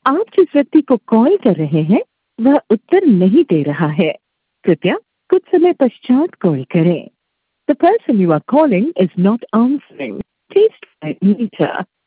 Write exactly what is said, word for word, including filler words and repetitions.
आप जिस व्यक्ति को कॉल कर रहे हैं वह उत्तर नहीं दे रहा है। कृपया कुछ समय पश्चात कॉल करें। The person you are calling is not answering. Please try later.